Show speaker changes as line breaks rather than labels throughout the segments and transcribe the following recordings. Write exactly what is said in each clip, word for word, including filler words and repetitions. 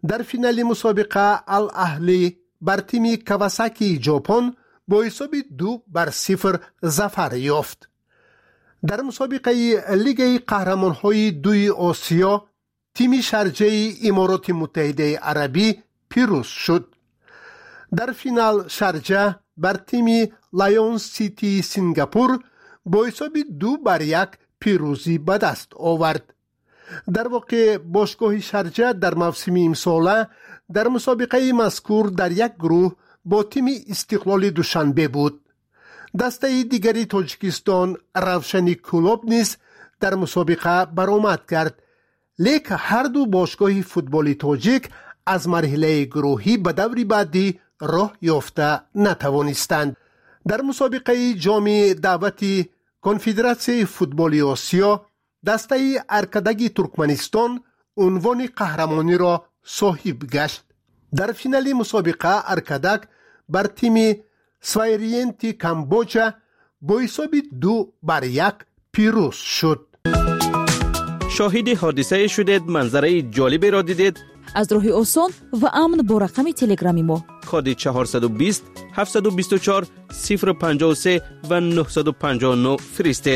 در فینال مسابقه الاهلی بر تیم کاواساکی ژاپن با حساب دو بر صفر ظفر یافت. در مسابقه لیگ قهرمان‌های دوی آسیا تیم شارجه امارات متحده عربی پیروز شد. در فینال شارجه بر تیم لایون سیتی سنگاپور با حساب دو بر یک پیروزی به دست آورد. در واقع باشگاه شارجه در موسم امساله در مسابقه مذکور در یک گروه با تیم استقلال دوشنبه بود. دسته دیگری تاجیکستان روشنی کلوب نیز در مسابقه برآمد کرد، لیکن هر دو باشگاه فوتبال تاجیک از مرحله گروهی به دور بعدی راه یافته نتوانستند. در مسابقه جام دعوتی کنفدراسیون فوتبال آسیا دسته ارکدگی ترکمنستان عنوان قهرمانی را صاحب گشت. در فینال مسابقه ارکدگ بر تیم سوایرینتی کامبوجا با حساب دو بر یک پیروز شد.
شاهد حادثه شدید، منظره جالبی را دیدید؟
از راه آسان و امن با رقم تلگرامی ما
کد چهارصد و بیست هفتصد و بیست و چهار صفر پنجاه و سه و نهصد و پنجاه و نه فرستید.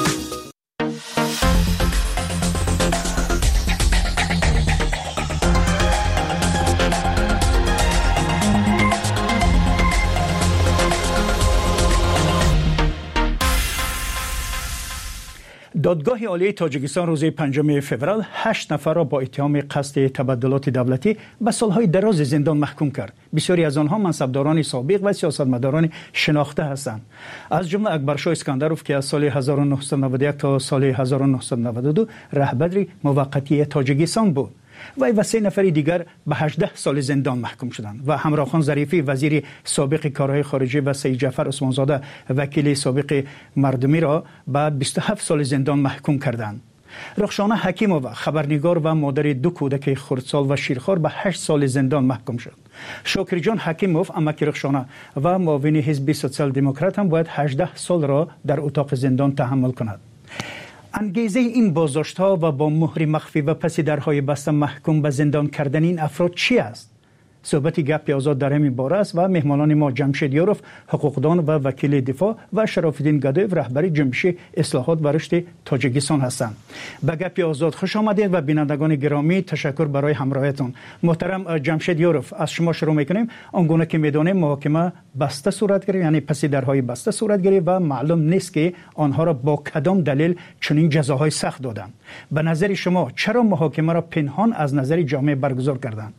دادگاه عالی تاجیکستان روز پنجم فوریه هشت نفر را با اتهام قصد تبدلات دولتی به سالهای دراز زندان محکوم کرد. بسیاری از آنها منصبداران سابق و سیاستمداران شناخته هستند. از جمله اکبرشاه اسکندروف که از سال هزار و نهصد و نود و یک تا سال هزار و نهصد و نود و دو رهبر موقتی تاجیکستان بود. وی و سه نفر دیگر به هجده سال زندان محکوم شدند و همراخان ظریفی وزیر سابق کارهای خارجه و سید جعفر عثمانزاده وکیل سابق مردمی را به بیست و هفت سال زندان محکوم کردند. رخشانه حکیمووا خبرنگار و مادر دو کودک خردسال و شیرخوار به هشت سال زندان محکوم شد. شاکر جان حکیموف امک رخشانه و معاون حزب سوسیال دموکرات هم باید هجده سال را در اتاق زندان تحمل کند. انگیزه این بازداشت‌ها و با مهر مخفی و پس درهای بسته محکوم به زندان کردن این افراد چی است؟ صحبت گپ آزاد در همین باره است و مهمانان ما جمشید یاروف حقوقدان و وکیل دفاع و شراف‌الدین گدایف رهبر جنبش اصلاحات و رشد تاجیکستان هستند. به گپ آزاد خوش آمدید و بینندگان گرامی تشکر برای همراهیتون. محترم جمشید یاروف، از شما شروع می‌کنیم. آنگونه که می‌دانیم محاکمه بسته صورت گرفت، یعنی پس درهای بسته صورت گرفت و معلوم نیست که آنها را با کدام دلیل چنین جزاهای سخت دادند. به نظر شما چرا محاکمه را پنهان از نظر جامعه برگزار کردند؟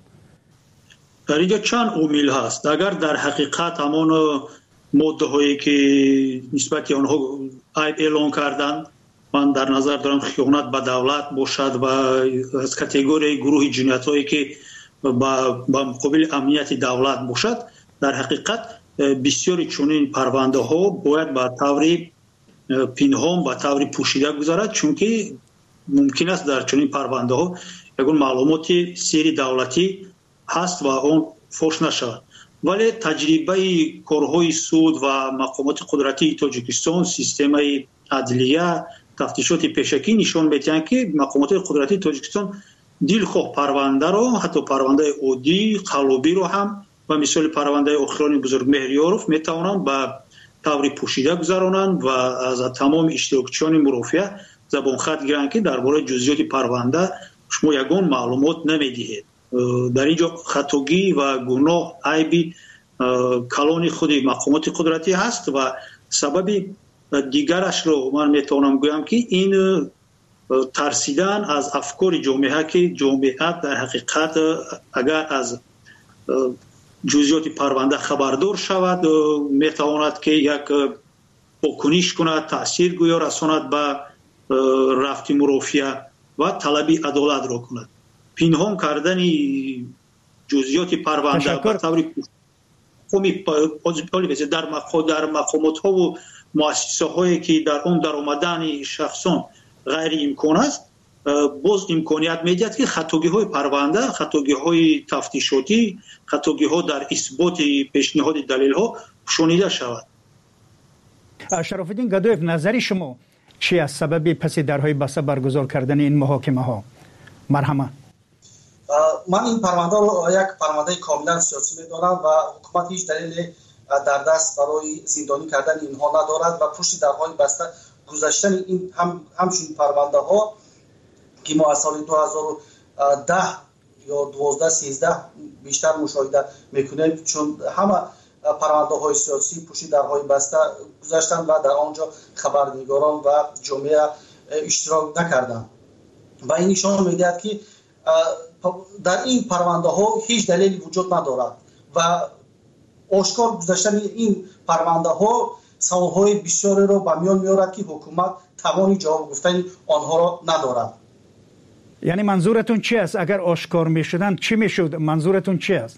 در اینجا چند عامل هست. اگر در حقیقت همان ماده هایی که نسبت آنها عیب اعلان کردند، من در نظر دارم خیانت به دولت باشد و از کاتگوری گروه جنایت هایی که با مقابل امنیت دولت باشد، در حقیقت بسیاری چنین پرونده ها باید به طور پنهان به طور پوشیده گذارد، چون که ممکن است در چنین پرونده ها یگان معلومات سری دولتی هست و اون فوش نشود. ولی تجربه کارهای سود و مقامات قدرتی تاجیکستان، سیستم عدلیه، تفتیشات پیشکی نشان می‌دهند که مقامات قدرتی تاجیکستان دلخواه پرونده را، حتی پرونده عادی قلابی رو هم و مثال پرونده اخران بزرگ مهریاروف میتوانند به طور پوشیده گذرانند و از تمام اشتراکچیان مرافعه زبان خط گیرند که درباره جزئیات پرونده شما یگان معلومات نمیدهید. در اینجا خطاگی و گناه عیبی کلان خود مقامات قدرتی هست و سبب دیگرش رو من میتونم گویم که این ترسیدن از افکار جامعه که جامعه در حقیقت اگر از جزئیات پرونده خبردار شود میتواند که یک واکنش کند، تأثیر گویا رساند به رفت مرافعه و طلب عدالت را کند. پنهان کردن جزئیات پرونده به طور قومی در در مقامات ها و مؤسسه هایی که در اون در آمدن شخصان غیر امکان است، باز امکانیت میدهد که خطاگی های پرونده، خطاگی های تفتیشاتی، خطاگی ها در اثبات پیشنهاد دلیل ها شنیده شود.
شراف‌الدین گدایف، نظر شما چی از سبب پس درهای بسته برگزار کردن این محاکمه ها؟ مرحمت.
من این پرونده رو یک پرونده کاملا سیاسی میدونم و حکومت هیچ دلیل در دست برای زندانی کردن اینها ندارد و پشت درهای بسته گذاشتن این هم همچین پرونده ها که ما از سال دو هزار و ده یا دوازده سیزده بیشتر مشاهده میکنیم، چون همه پرونده های سیاسی پشت درهای بسته گذاشتن و در آنجا خبرنگاران و جامعه اشتراک نکردند و این نشان میدهد که در این پرونده ها هیچ دلیلی وجود ندارد و آشکار گذاشتن این پرونده ها سوالهای بسیاری را به میان میارد که حکومت توانی جواب گفتن آنها را ندارد.
یعنی منظورتون چی است؟ اگر آشکار میشدن چی میشد؟ منظورتون چی است؟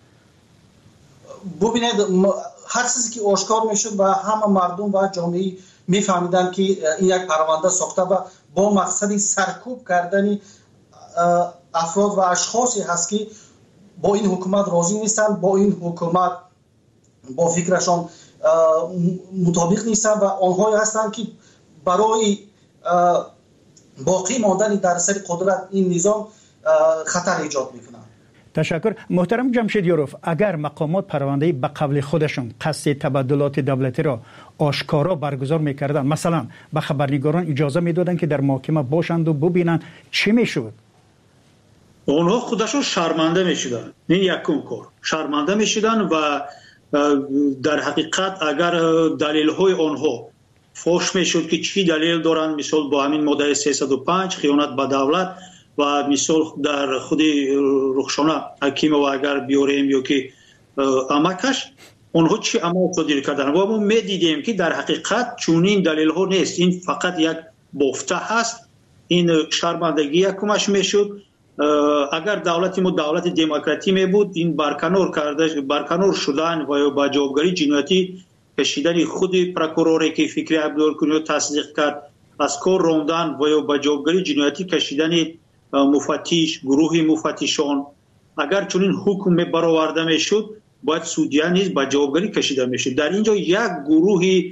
ببینید هر چیزی که آشکار میشد و همه مردم و جامعه میفهمیدن که این یک پرونده ساخته و با مقصد سرکوب کردن افراد و اشخاصی هست که با این حکومت راضی نیستند، با این حکومت با فکرشان مطابق نیستند و آنهایی هستند که برای باقی ماندن در سر قدرت این نظام خطر ایجاد میکنند.
تشکر. محترم جمشید یوروف، اگر مقامات پرونده به قبل خودشون قصد تبادلات دولتی را آشکارا برگزار میکردن، مثلا به خبرنگاران اجازه میدادن که در محاکمه باشند و ببینن، چی میشد؟
اونها خودشون شرمنده میشدن. این یکم کار شرمنده میشدن و در حقیقت اگر دلیل های آنها فوش میشد که چی دلیل دارن، مثال با همین ماده سیصد و پنج خیانت به دولت و مثال در خود رخشانه حکیم و اگر بیاریم یا که امکش اونها چی عمل صادر کردن و ما میدیدیم که در حقیقت چونین دلیل ها نیست، این فقط یک بافته هست. این شرمندگی یکمش میشد. اگر دولت ما دولت دموکراتی می بود، این برکنار کرده برکنار شدن و با جوابگری جنایتی کشیدن خود پروکوروری که فکری عبدالکنی تصدیق کرد، از کار راندن و با جوابگری جنایتی کشیدن مفتش گروه مفتشان، اگر چنین حکم برآورده میشد باید سودیان نیز با جوابگری کشیده میشد. در اینجا یک گروه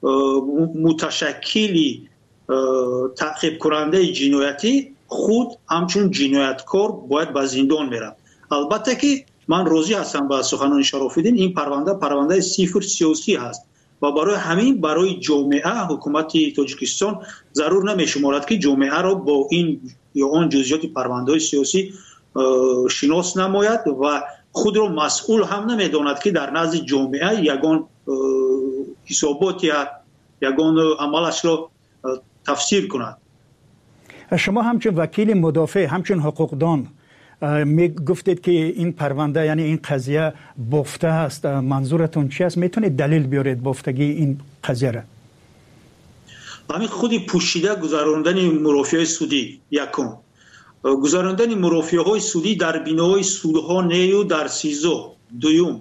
متشکلی تعقیب کننده جنایتی خود همچون جنایتکار باید به زندان میره. البته که من راضی هستم با سخنان شراف‌الدین، این پرونده پرونده صفر سیاسی هست و برای همین برای جامعه حکومت تاجیکستان ضرور نمیشمارد که جامعه را با این یا آن جزئیات پرونده سیاسی شناس نماید و خود را مسئول هم نمیداند که در نزد جامعه یگان حسابات یا یگان عملش را تفسیر کند.
شما همچون وکیل مدافع، همچون حقوقدان می گفتید که این پرونده یعنی این قضیه بافته است، منظورتون چی است؟ میتونید دلیل بیارید بافتگی این قضیه را؟
همین خودی پوشیده گذراندن مرافعه سودی یکم گذراندن مرافعه های سودی در بینای سودها نیو در سیزو دویم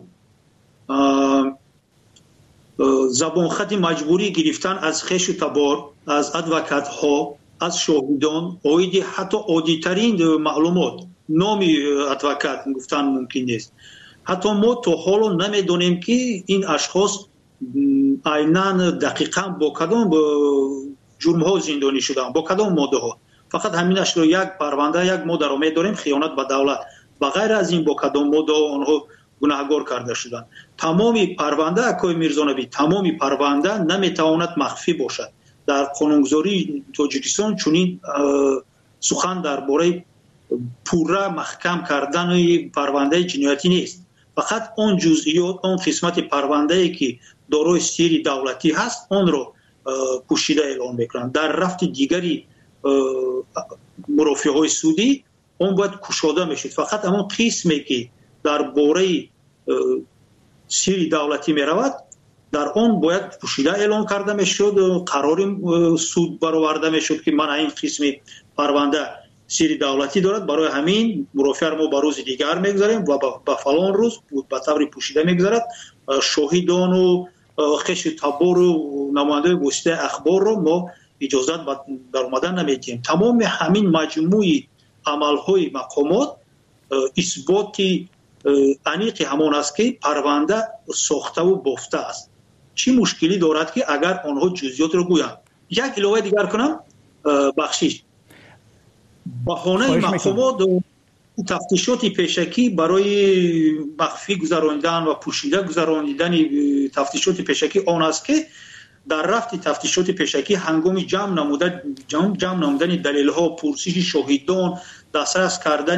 زبان خط مجبوری گرفتن از خش و تبار از ادوکات ها از شاهدان اویدی حتی عادی‌ترین معلومات نامی ادوکات گفتن ممکن نیست. حتی ما تو حالا نمیدونیم که این اشخاص عیناً دقیقاً با کدام جرم ها زندانی شدن، با کدام ماده ها. فقط همینش رو یک پرونده یک ماده رو میدونیم خیانت به دولت و غیر از این با کدام ماده آنها گناهکار کرده شدن. تمامی پرونده اکای میرزانبی تمامی پرونده نمیتواند مخفی باشد. در قانونگذاری تاجیکستان چنین سخن درباره پوره محکم کردن پرونده جنایتی نیست. فقط اون جزئیات، اون قسمت پرونده ای که دارای سیر دولتی هست اون رو پوشیده اعلام میکنن. در رفت دیگری مرافعه های سودی اون باید کشاده میشد. فقط همون قسمی که در باره سیر دولتی میرود در آن باید پوشیده اعلام کرده میشد، قرار سود برآورده میشد که من این قسم پرونده سیر دولتی دارد، برای همین مرافعه ما به روز دیگر میگذاریم و به فلان روز به طور پوشیده میگذارد. شاهدان و خش تبار و نماینده گسته اخبار رو ما اجازت در اومدن نمیدیم. تمام همین مجموعی عملهای مقامات اثباتی انیق همان است که پرونده ساخته و بافته است. چی مشکلی دارد که اگر آنها جزئیات رو گویند؟ یک علاوه دیگر کنم، بخشش بهانه مقامات تفتیشات پیشکی برای مخفی گذراندن و پوشیده گذراندن تفتیشات پیشکی آن است که در رفت تفتیشات پیشکی هنگام جمع نمودن جمع, جمع نمودن دلیل ها، پرسش شاهدان، دسترس کردن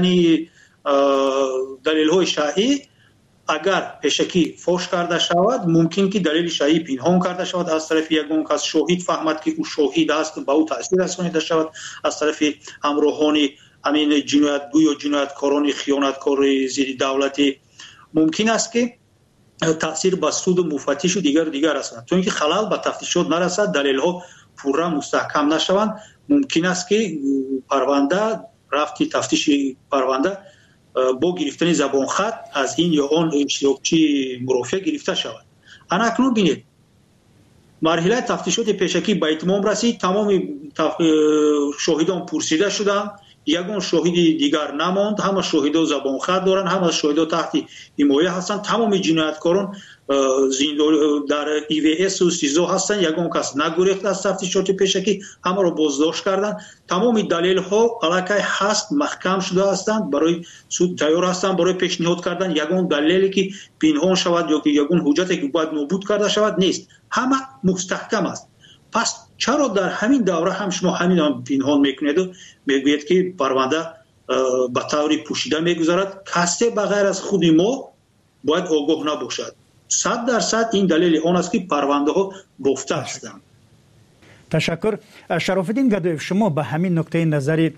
دلیل های شایع، اگر پیشکی فاش کرده شود ممکن که دلیل شایع پنهان کرده شود از طرف یگان کس، شاهد فهمد که او شاهد است به او تاثیر رسانیده شود از طرف همراهان همین جنایتگو یا جنایتکاران خیانتکار ضد دولتی، ممکن است که تاثیر به سود و مفتش و دیگر دیگر رساند. چون که خلل به تفتیشات نرسد، دلیل ها پورا مستحکم نشوند، ممکن است که پرونده رفتی تفتیش پرونده با گرفتن زبان خط از این یا آن اشتراکچی مرافع گرفته شود. انا اکنون بینید مرحله تفتیشات پیشکی به اتمام رسید، تمام شاهدان پرسیده شدند، یگان شاهدی دیگر نماند، همه شاهدا زبان خط دارند، همه شاهدا تحت حمایه هستند، تمام جنایتکاران در ای وی اس و سیزو هستند، یگان کس نگریخت از تفتیشات پیشکی، همه را بازداشت کردند، تمام دلیل ها علاقه هست محکم شده هستند، برای سود تیار هستند برای پیشنهاد کردن یگان دلیلی که پنهان شود یا که یگان حجتی که باید نابود کرده شود نیست، همه مستحکم است. پس چرا در همین دوره هم شما همین هم پنهان میکنید و میگوید که پرونده به طور پوشیده میگذارد؟ کسی بغیر از خود ما باید آگاه نباشد. صد درصد این دلیل آن است که پرونده ها بافته هستند.
تشکر. شرف الدین گدایف، شما به همین نکته نظری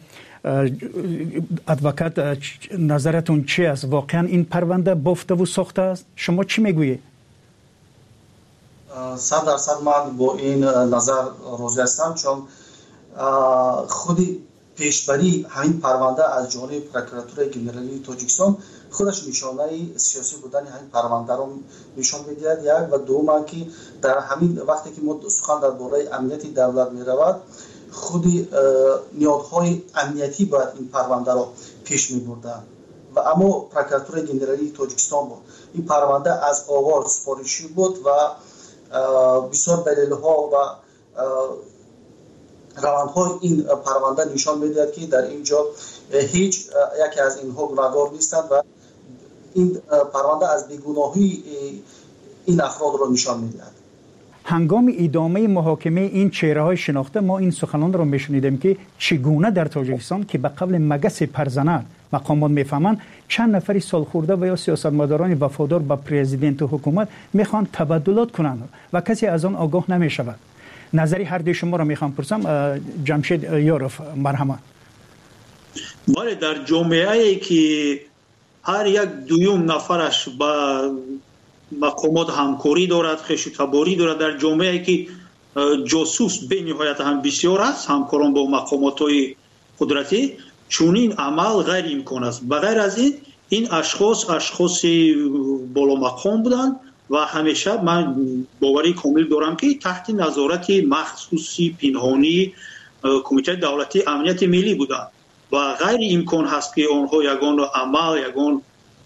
ادوکات نظرتون چی است؟ واقعا این پرونده بافته و ساخته است؟ شما چی میگویید؟
صد درصد من با این نظر راضی هستم، چون خودی پیشبری همین پرونده از جانب پروکراتور گنرالی تاجیکستان خودش نشانه سیاسی بودن همین پرونده رو نشان می‌دهد. یک و دوم که در همین وقتی که ما سخن درباره امنیت دولت می‌رود، خودی نیازهای امنیتی باید این پرونده رو پیش می‌بردن و اما پروکراتور گنرالی تاجیکستان بود. این پرونده از آغاز سفارشی بود و بسیار دلیل‌ها و روندهای این پرونده نشان می‌دهد که در اینجا هیچ یکی از اینها گناهکار نیستند و این پرونده از بیگناهی این افراد را نشان می‌دهد.
هنگام ادامه محاکمه این چهره‌های شناخته ما این سخنان را می‌شنیدیم که چگونه در تاجیکستان که به قبل مگس پرزنر مقامات میفهمند چند نفری سالخورده و یا سیاستمداران وفادار به پرزیدنت و حکومت میخوان تبادلات کنند و کسی از آن آگاه نمیشود. نظری هر دوی شما را میخوام پرسم. جمشید یاروف، مرحمت.
بله، در جامعه‌ای که هر یک دویم نفرش با مقامات همکاری دارد، خویشتباری دارد، در جامعه‌ای که جاسوس به نهایت هم بسیار است، همکاران با مقامات‌های قدرتی، چونین عمل غیر امکان است. بغیر از این این اشخاص اشخاص بالا مقام بودند و همیشه من باوری کامل دارم که تحت نظارت مخصوصی پنهانی کمیته دولتی امنیت ملی بودند و غیر امکان هست که آنها یگان عمل یگان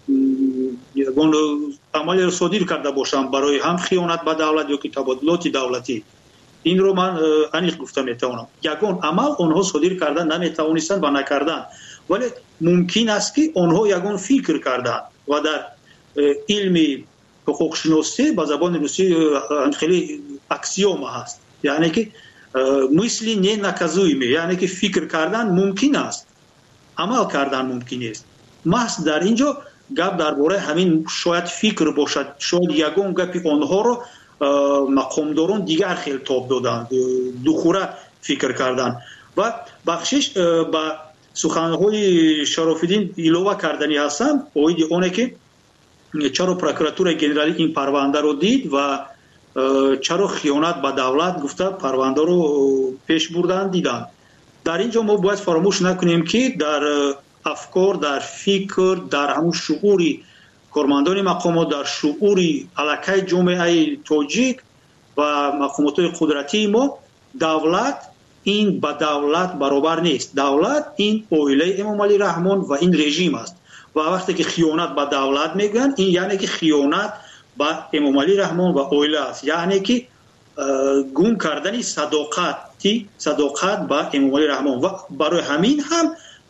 یگان عمل را صادر کرده باشند برای هم خیانت به دولت یا که تبادلات دولتی. این رو من انیق گفته میتوانم. یگان عمل آنها صادر کردن نمیتوانستند و نکردند، ولی ممکن است که آنها یگان فکر کردند و در علم حقوق شناسی با زبان روسی خیلی اکسیوم هست، یعنی که مثل نه نکازویمی، یعنی که فکر کردن ممکن است، عمل کردن ممکن است. محض در اینجا گپ درباره همین شاید فکر باشد، شاید یگان گپ آنها رو مقامداران دیگر خیلی تاب دادن، دوخوره فکر کردن و بخشش با سخنهای شرف الدین ایلوه کردنی هستم اوید اونه که چرا پروکراتور گنرالی این پرونده رو دید و چرا خیانت به دولت گفته پرونده رو پیش بردن دیدن. در اینجا ما باید فراموش نکنیم که در افکار، در فکر، در همون شعوری کارمندان مقامات، در شعوری علاقه جامعه تاجیک و مقامات قدرتی ما، دولت این با دولت برابر نیست. دولت این اویله امام علی رحمان و این رژیم است و وقتی که خیانت به دولت میگن این یعنی که خیانت به امام علی رحمان و اویله است، یعنی که گم کردن صداقتی صداقت به امام علی رحمان و برای همین هم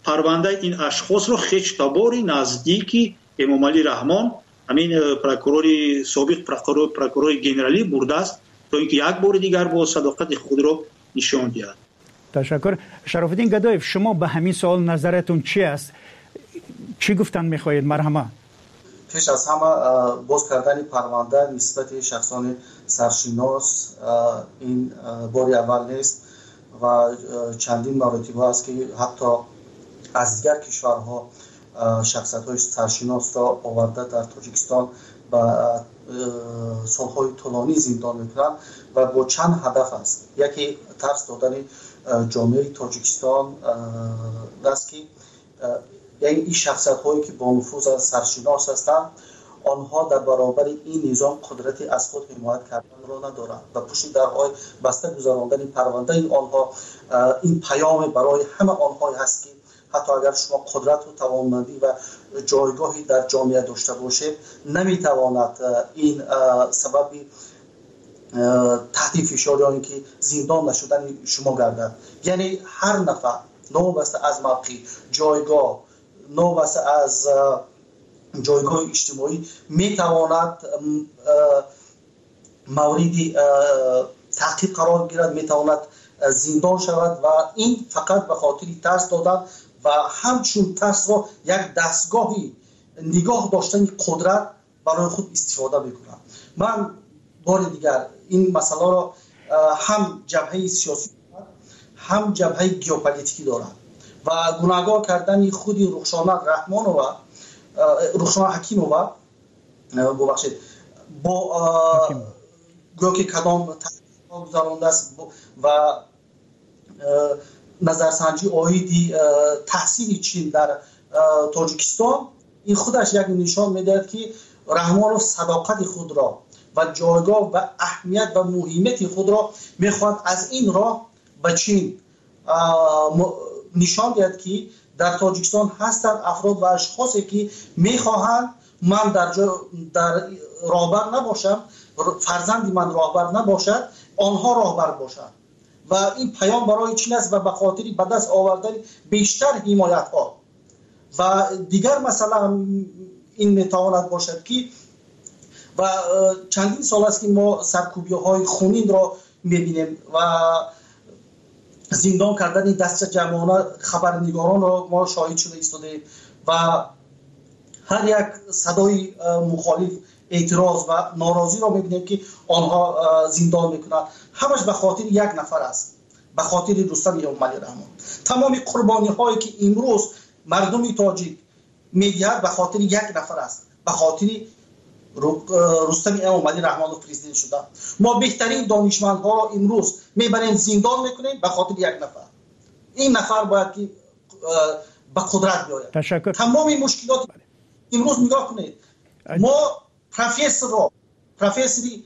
پرونده این اشخاص رو خیش تابوری نزدیکی امامعلی رحمان همین پروکوروری سابق پروکورور پروکورور گنرالی برده است تا اینکه یک بار دیگر با صداقت خود رو نشان دهد.
تشکر. شرافالدین گدایف، شما به همین سوال نظرتون چی است؟ چی گفتن میخواهید؟ مرحمه.
پیش از همه باز کردن پرونده نسبت شخصان سرشناس این باری اول نیست و چندین مراتبه است که حتی از دیگر کشورها شخصیت‌های سرشناس را آورده در تاجیکستان و سالهای طولانی زندان میکنند و با چند هدف است. یکی ترس دادن جامعه تاجیکستان است که یعنی این شخصیت‌هایی که با نفوذ سرشناس هستند آنها در برابر این نظام قدرتی از خود حمایت کردن را ندارند و پشت درهای بسته گذراندن پرونده این آنها این پیام برای همه آنها هست که حتی اگر شما قدرت و توانمندی و جایگاهی در جامعه داشته باشید نمیتواند این سبب تحت فشار یا اینکه زندان نشدن شما گردد. یعنی هر نفر نوبسته از موقع جایگاه نوبسته از جایگاه اجتماعی میتواند موردی تحقیق قرار گیرد، میتواند زندان شود و این فقط به خاطر ترس دادن و همچون ترس را یک دستگاهی نگاه داشتن قدرت برای خود استفاده میکنند. من بار دیگر این مسئله را هم جبهه سیاسی هم جبهه گیوپولیتیکی دارند و گناهگار کردن خود رخشانه رحمانووا رخشانه حکیمووا ببخشید با گویا که کدام تحقیق گذرانده است و نظرسنجی آیدی تحصیل چین در تاجیکستان این خودش یک نشان میدهد که رحمانوف صداقت خود را و جایگاه و اهمیت و مهمیت خود را میخواد از این راه به چین نشان دهد که در تاجیکستان هستند افراد و اشخاصی که میخواهند من در جا در راهبر نباشم، فرزند من راهبر نباشد، آنها راهبر باشند و این پیام برای چین است و به خاطر به دست آوردن بیشتر حمایت ها و دیگر مثلا این میتواند باشد که و چندین سال است که ما سرکوبی های خونین را میبینیم و زندان کردن دست جمعانه خبرنگاران را ما شاهد شده ایستاده و هر یک صدای مخالف اعتراض و ناراضی را میبینیم که آنها زندان میکنند. همش به خاطر یک نفر است، به خاطر رستم امامعلی رحمان. تمام قربانی هایی که امروز مردم تاجیک میدهد به خاطر یک نفر است، به خاطر رستم امامعلی رحمان و پرزیدنت شده. ما بهترین دانشمندها را امروز میبریم زندان میکنیم به خاطر یک نفر. این نفر باید که به قدرت بیاید.
تشکر.
تمام این مشکلات امروز نگاه کنید. ما پروفسور را پروفسوری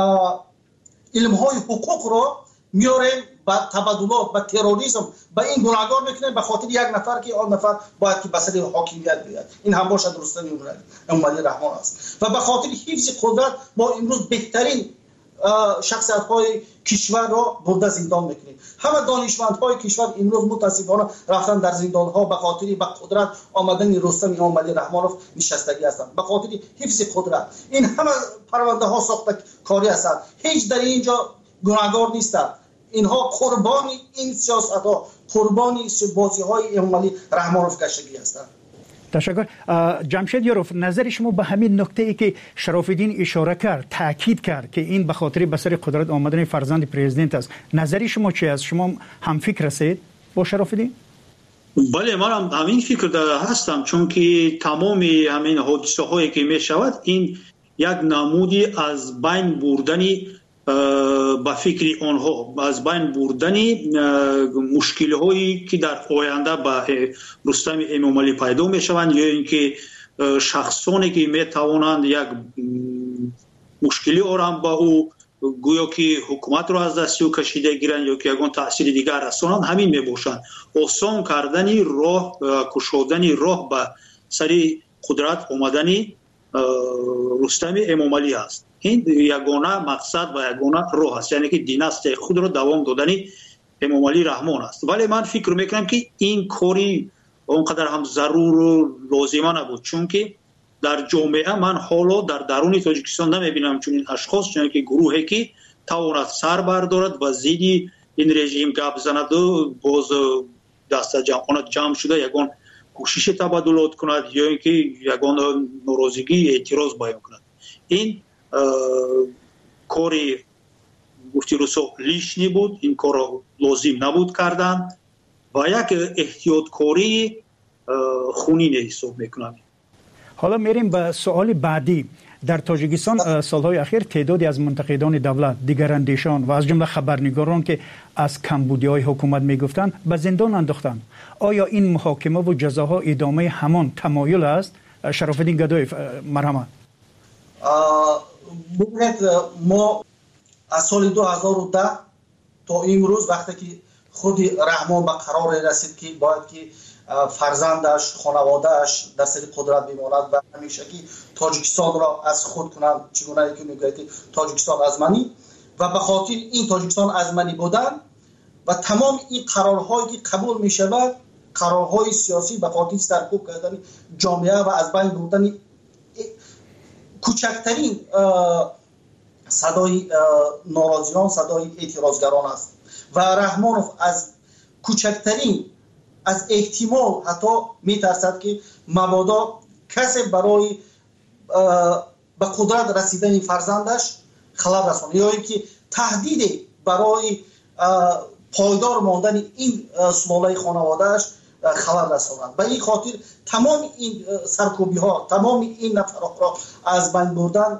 علم های حقوق را میاریم با تبادلات با تروریسم با این گناهگار میکنیم به خاطر یک نفر که آن نفر باید که بسر حاکمیت بیاد. این هم باشد رستم امامعلی رحمان است و به خاطر حفظ قدرت ما امروز بهترین شخصیت های کشور را برده زندان میکنیم. همه دانشمند های کشور امروز متاسفانه رفتن در زندان ها به خاطر به قدرت آمدن رستم امامعلی رحمانوف نشستگی هستند، به خاطر حفظ قدرت. این همه پرونده ها ساخته کاری هستند، هیچ در اینجا گناهگار نیستند. اینها قربانی این سیاست ها، قربانی بازی های امامعلی رحمانوف گشتگی هستند.
تشکر. جمشید یاروف، نظر شما به همین نکته ای که شرافالدین اشاره کرد، تاکید کرد که این به خاطر به سر قدرت آمدن فرزند پرزیدنت است، نظر شما چی است؟ شما هم فکر هستید با شرافالدین؟
بله، من هم همین فکر هستم، چون که تمام همین حادثه هایی که می شود این یک نمودی از بین بردنی با فکر آنها، از بین بردنی مشکل هایی که در آینده با رستم امامعلی پیدا می شوند یا اینکه شخصانی که می توانند یک مشکلی آرام با او گویا که حکومت را از دست او کشیده گیرند یا که یگان تأثیر دیگر رسانند، همین می باشند. آسان کردنی راه، کشودنی راه به سری قدرت آمدنی رستم امامعلی است. این یگانه مقصد و یگانه راه است، یعنی که دیناستی خود را دوام دادن امامعلی رحمان است. ولی من فکر میکنم که این کاری اونقدر هم ضرور و لازمه نبود، چون که در جامعه من حالا در درون تاجیکستان نمیبینم چون این اشخاص چون که گروهی که تواند سر بردارد و زیدی این رژیم گپ زند و باز دست جمع جمع شده یگان کوشش تبادلات کند یا اینکه یگان ناراضگی اعتراض بیان کند. این کاری گفتی روسو لیشنی بود، این کار لازم نبود کردن و یک احتیاط کاری خونین حساب میکنم.
حالا میریم به سوال بعدی. در تاجیکستان سالهای اخیر تعدادی از منتقدان دولت، دیگراندیشان و از جمله خبرنگاران که از کمبودی‌های حکومت میگفتند به زندان انداختند. آیا این محاکمه و جزاها ادامه همان تمایل است؟ شرافالدین گدایی مرحمت.
ببینید ما از سال دو هزار و ده تا امروز وقتی که خود رحمان به قرار رسید که باید که فرزندش، خانوادهش در سر قدرت بماند و همیشه که تاجیکستان را از خود کنند، چگونه که میگوید که تاجیکستان از منی و به خاطر این تاجیکستان از منی بودن و تمام این قرارهایی که قبول می شود، قرارهای سیاسی به خاطر سرکوب کردن جامعه و از بین بردن کوچکترین صدای ناراضیان، صدای اعتراضگران است و رحمانوف از کوچکترین از احتمال حتی میترسد که مبادا کسی برای به قدرت رسیدن فرزندش خلل رساند یا اینکه تهدید برای پایدار ماندن این سلاله خانوادهش خلل رساند. به این خاطر تمام این سرکوبی ها، تمام این نفرات را از بین بردن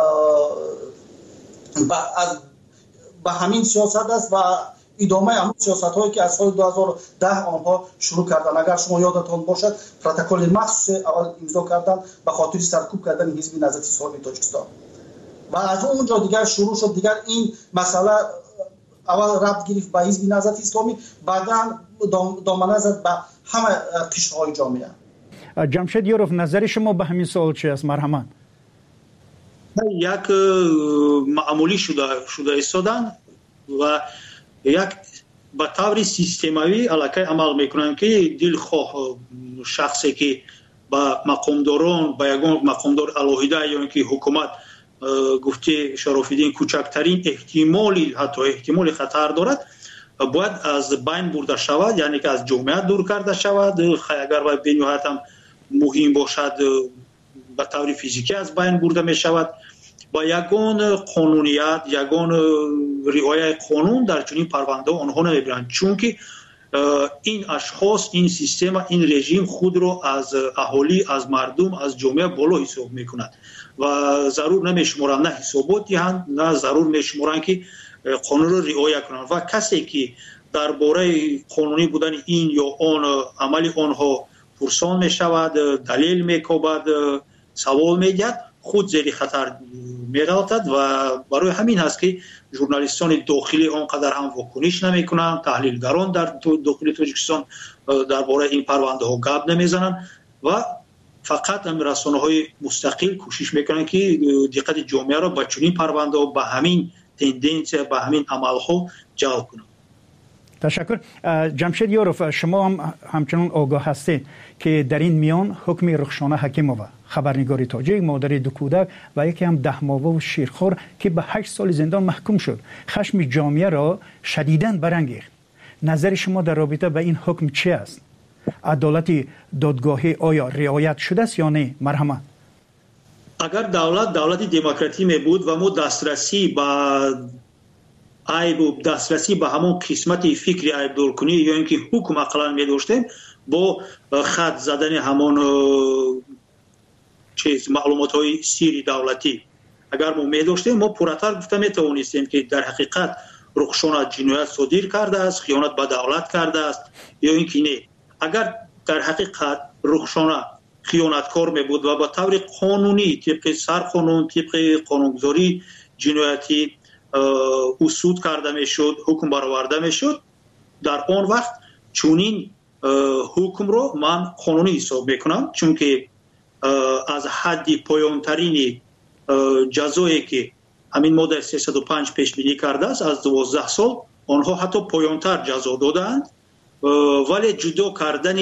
از به همین سیاست است و ادامه همون سیاست هایی که از سال دو هزار و ده آنها شروع کردن. اگر شما یادتان باشد پروتکل مخصوص اول امضا کردن به خاطر سرکوب کردن حزب نهضت اسلامی تاجیکستان و از اونجا دیگر شروع شد. دیگر این مسئله اول ربط گرفت به حزب نهضت اسلامی، بعدا دامنه زد به همه قشرهای جامعه.
جمشید یوروف، نظر شما به همین سوال چی است؟ مرحمت.
یک معمولی شده شده ایستادن و یک به طور سیستماوی علاقه عمل میکنن که دلخواه شخصی که با مقامداران با یگان مقامدار الهیده یا اینکه حکومت گفته شرافالدین کوچکترین احتمالی حتی احتمال خطر دارد باید از بین برده شود، یعنی که از جامعه دور کرده شود. اگر باید بنیهایت هم مهم باشد به طور فیزیکی از بین برده می شود. با یگان قانونیت، یگان رعایت قانون در چنین پرونده آنها نمیبرند، چون که این اشخاص، این سیستم، این رژیم خود را از اهالی، از مردم، از جامعه بالا حساب میکند و ضرور نمیشمارند نه حسابات دهند، نه ضرور میشمارند که قانون را رعایت کنند و کسی که درباره قانونی بودن این یا آن عمل آنها پرسان میشود، دلیل میکوبد، سوال میگیرد، خود زیر خطر میراتد و برای همین هست که ژورنالیستان داخلی آنقدر هم واکنش نمیکنند، تحلیلگران در داخل تاجیکستان درباره این پرونده ها گپ نمیزنند و فقط هم رسانه‌های مستقل کوشش میکنند که دقت جامعه را به چنین پرونده ها، به همین تندنس، به همین عمل ها جلب کنند.
تشکر. جمشید یوروف، شما هم همچنان آگاه هستید که در این میان حکم رخشانه حکیمووا، خبرنگار تاجیک، مادر دو کودک و یکی هم ده ماهه و شیرخوار که به هشت سال زندان محکوم شد، خشم جامعه را شدیداً برانگیخت. نظر شما در رابطه با این حکم چی است؟ عدالت دادگاهی آیا رعایت شده است یا نه؟ مرحمت.
اگر دولت دولت دموکراتی می بود و ما دسترسی به عیب و دسترسی به همون قسمت فکری عیب دور کنی یا اینکه حکم اقلا می داشتیم، با خط زدن همون چیز معلومات های سیری دولتی اگر ما می داشتیم، ما پراتر گفته می توانستیم که در حقیقت رخشانه جنایت صادر کرده است، خیانت به دولت کرده است یا اینکه نه. اگر در حقیقت رخشانه خیانتکار می بود و با طور قانونی طبق سرقانون، طبق قانونگذاری جنایتی اصول کرده می شد، حکم برآورده می شد، در آن وقت چونین حکم رو من قانونی حساب میکنم، چون که از حد پایانترین جزایی که همین ماده سیصد و پنج پیش بینی کرده است از دوازده سال، آنها حتی پایانتر جزا دادند، ولی جدا کردن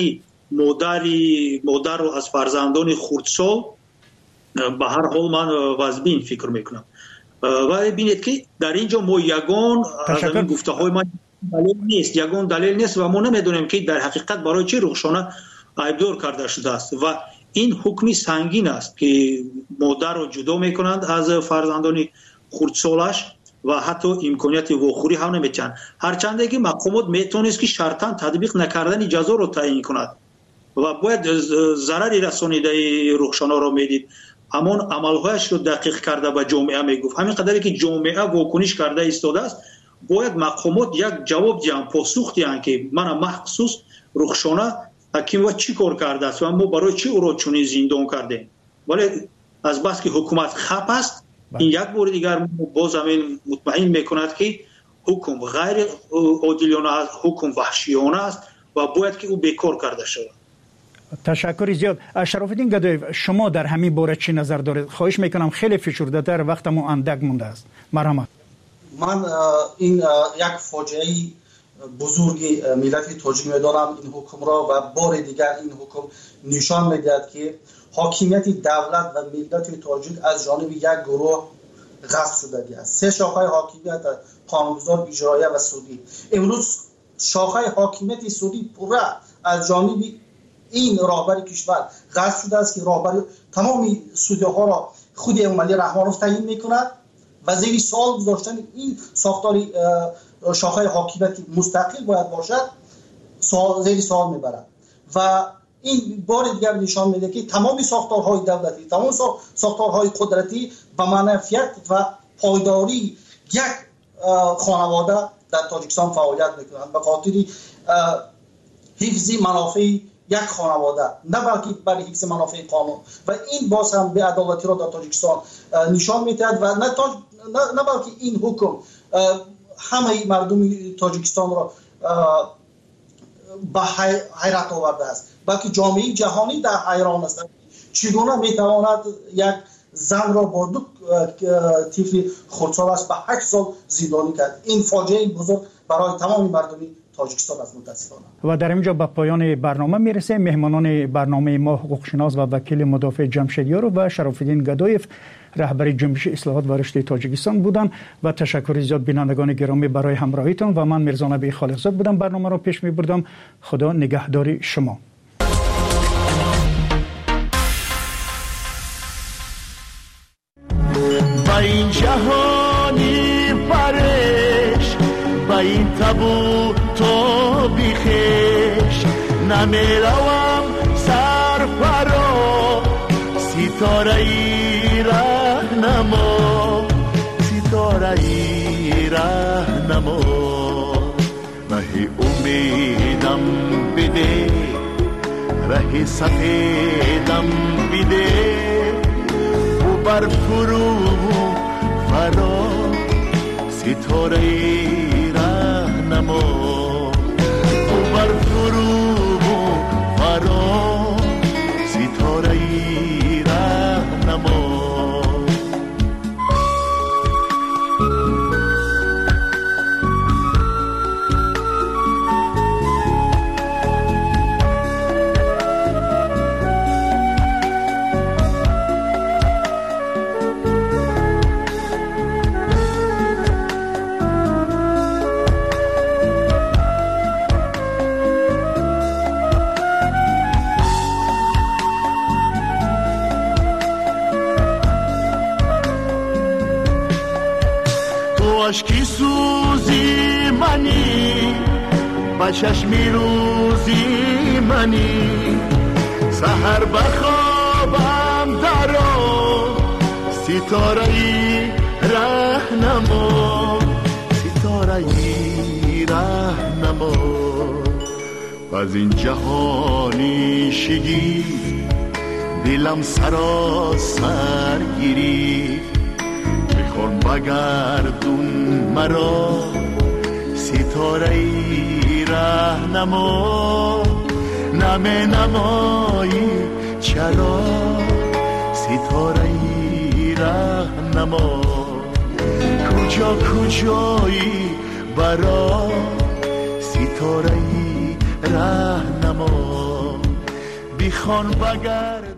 مادری مادر رو از فرزندان خردسال به هر حال من وزبین فکر میکنم. و ببینید که در اینجا ما یگان از این گفته های من دلیل نیست، یگان دلیل نیست و ما نمیدونیم که در حقیقت برای چی رخشانه عیبدار کرده شده است و این حکمی سنگین است که مادر رو جدا میکنند از فرزندان خردسالش و حتی امکانیت واخوری هم نمیتن، هرچند که مقامات میتونست که شرطاً تطبیق نکردن جزا رو تعیین کند و باید ضرری رسانیده رخشانه رو میدید، اما عملهایش رو دقیق کرده به جامعه میگفت. همین قدری که جامعه واکنش کرده ایستاده است باید مقامات یک جواب دیان، پاسخ دیان که من مخصوص رخشانه حکیم و چی کار کرده است و ما برای چی او را چنین زندان کردیم. ولی از بس که حکومت خپ است این یک بار دیگر باز همین مطمئن میکند که حکم غیر عادلانه است، حکم وحشیانه است و باید که او بیکار کرده شود.
تشکر زیاد. شرافالدین گدایف، شما در همین باره چی نظر دارید؟ خواهش میکنم خیلی فشرده تر، وقتمون اندک مونده است. مرحمت.
من این یک فاجعه بزرگی ملت تاجیک میدانم این حکم را و بار دیگر این حکم نشان میدهد که حاکمیت دولت و ملت تاجیک از جانب یک گروه غصب شده است. سه شاخه حاکمیت قانونگذار، اجرایی و سودی. امروز شاخه حاکمیت سودی پورا از جانب این راهبر کشور غصب شده است که راهبر تمام سودی‌ها را خود امامعلی رحمانوف تعیین میکند و زیر سوال گذاشتن این ساختار شاخه حاکمیت مستقل باید باشد سوال زیر سوال میبرد و این بار دیگر نشان میده که تمام ساختارهای دولتی، تمام ساختارهای قدرتی به منفعت و پایداری یک خانواده در تاجیکستان فعالیت میکنند به خاطر حفظ منافع یک خانواده، نه بلکه برای حفظ منافع قانون و این باز هم به عدالتی را در تاجیکستان نشان میدهد و نه, تاج... نه... نه بلکه این حکم همه مردم تاجیکستان را به حیرت آورده است، بلکه جامعه جهانی در حیران است چگونه میتواند یک زن را با دو طفل خردسال است به هشت سال زندانی کرد. این فاجعه بزرگ برای تمام مردم تاجیکستان است متاسفانه.
و در اینجا به پایان برنامه میرسه. مهمانان برنامه ما حقوقشناس و وکیل مدافع جمشیدیار و شرافالدین گدایف رهبر جنبش اصلاحات و رشد تاجیکستان بودند و تشکر زیاد بینندگان گرامی برای همراهیتان و من میرزا نبی خالقزاد بودم برنامه را پیش میبردم. خدا نگهدار شما.
با این جهانی پرش با این تبو تو بیخش نمیروم سر فرا ستاره ای رهنما ستاره ای رهنما ره امیدم بده ره سفیدم بده و بر فرو فرا ستاره ای رهنما و بر فرو فرا ستاره ای رهنما عشقی سوزی منی با چشمی روزی منی سحر بخوابم درو ستاره ای رهنما ستاره ای رهنما از این جهانی شگی دلم سراسر گیری میخوام بگردون مرا ستاره ای رهنما نمی نمایی چرا ستاره ای رهنما کجا کجایی برا ستاره ای رهنما کن بگرد